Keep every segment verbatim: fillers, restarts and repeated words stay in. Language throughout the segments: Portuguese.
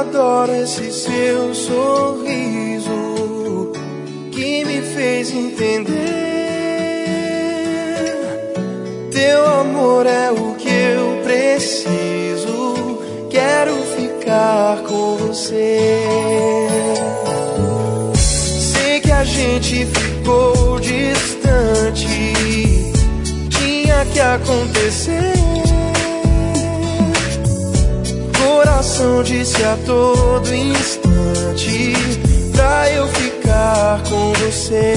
adoro esse seu sorriso que me fez entender. Teu amor é o que eu preciso. Quero ficar com você. Sei que a gente ficou distante, tinha que acontecer. Coração disse a todo instante pra eu ficar com você.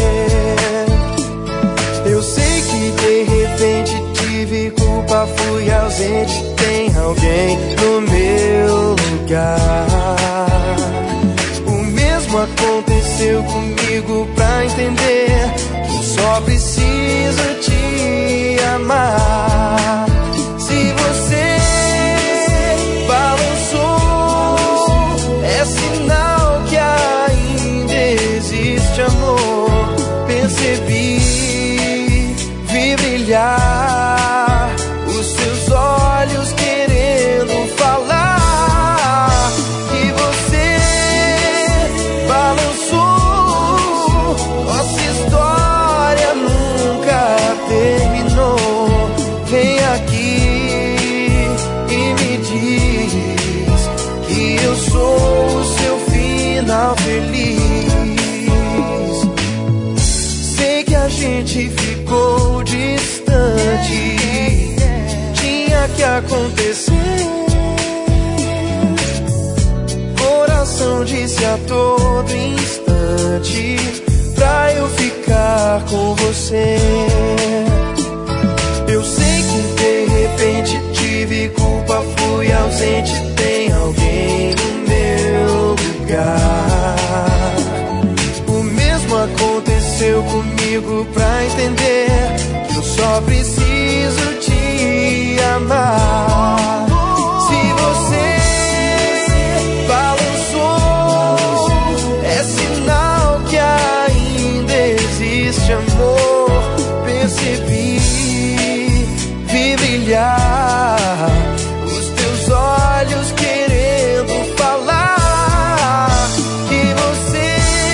Eu sei que de repente tive culpa, fui ausente. Tem alguém no meu lugar. O mesmo aconteceu comigo pra entender que eu só preciso te amar. Se você balançou, é sinal que ainda existe amor. Percebi, vi brilhar os seus olhos querendo falar. Que você balançou, nossa história nunca terminou. Vem aqui e me diz que eu sou o seu final feliz. Sei que a gente ficou distante, tinha que acontecer. Coração disse a todo instante pra eu ficar com você. Eu sei que de repente tive culpa, fui ausente. Tem alguém no meu lugar. O mesmo aconteceu comigo pra entender que eu só preciso te amar. Se você balançou, é sinal que ainda existe amor. Percebi, vi brilhar os teus olhos querendo falar. Que você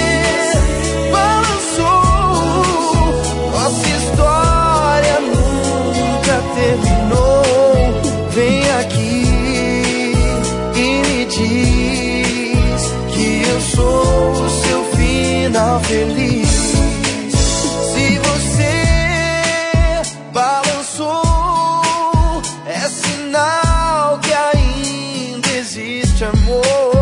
balançou, nossa história nunca terminou. Vem aqui e me diz que eu sou o seu final feliz. Se você balançou, é sinal que ainda existe amor.